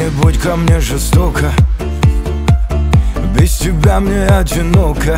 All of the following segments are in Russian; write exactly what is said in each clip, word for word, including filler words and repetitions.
не будь ко мне жестоко, без тебя мне одиноко.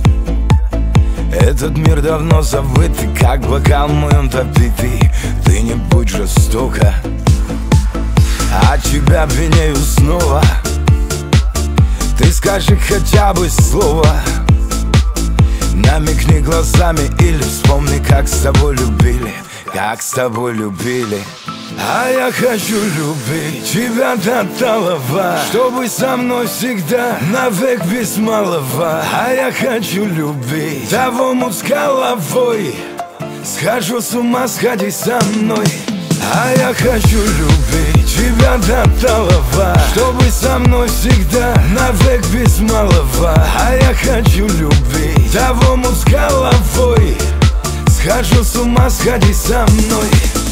Этот мир давно забытый, как бокал моем допитый. Ты не будь жестока, а тебя пьянею снова. Ты скажи хотя бы слово, намекни глазами или вспомни, как с тобой любили, как с тобой любили. А я хочу любить тебя до талого, чтобы со мной всегда навек без малого. А я хочу любить того мут с головой, схожу с ума, сходи со мной. А я хочу любить тебя до талого, чтобы со мной всегда навек без малого. А я хочу любить того мут с головой, схожу с ума, сходи со мной.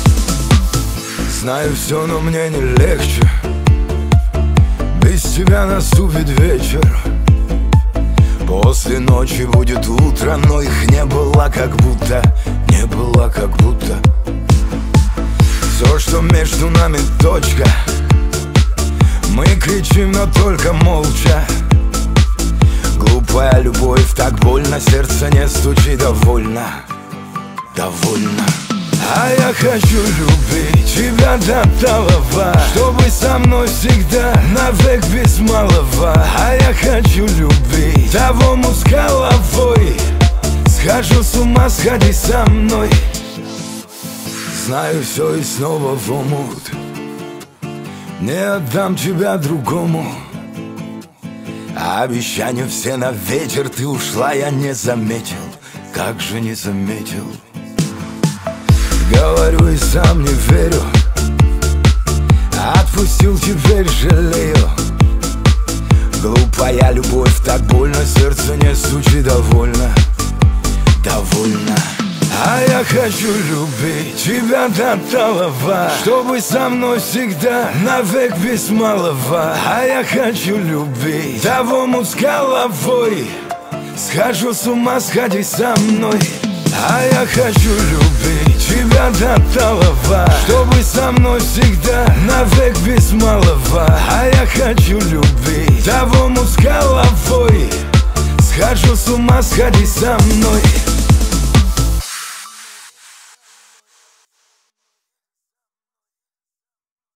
Знаю все, но мне не легче, без тебя наступит вечер. После ночи будет утро, но их не было как будто, не было как будто. Все, что между нами точка, мы кричим, но только молча. Глупая любовь, так больно, сердце не стучи, довольно, довольно. А я хочу любить тебя до талого, чтобы со мной всегда навек без малого. А я хочу любить того мут с головой, схожу с ума, сходи со мной. Знаю все и снова в омут, не отдам тебя другому. А обещания все на ветер, ты ушла, я не заметил, как же не заметил. Говорю и сам не верю, отпустил, теперь жалею. Глупая любовь, так больно, сердце не стучи, довольно, довольно. А я хочу любить тебя до талого, чтобы со мной всегда навек без малого. А я хочу любить того мут с головой, схожу с ума, сходи со мной. А я хочу любить тебя до талого, чтобы со мной всегда навек без малого. А я хочу любить того мут с головой, схожу с ума, сходи со мной.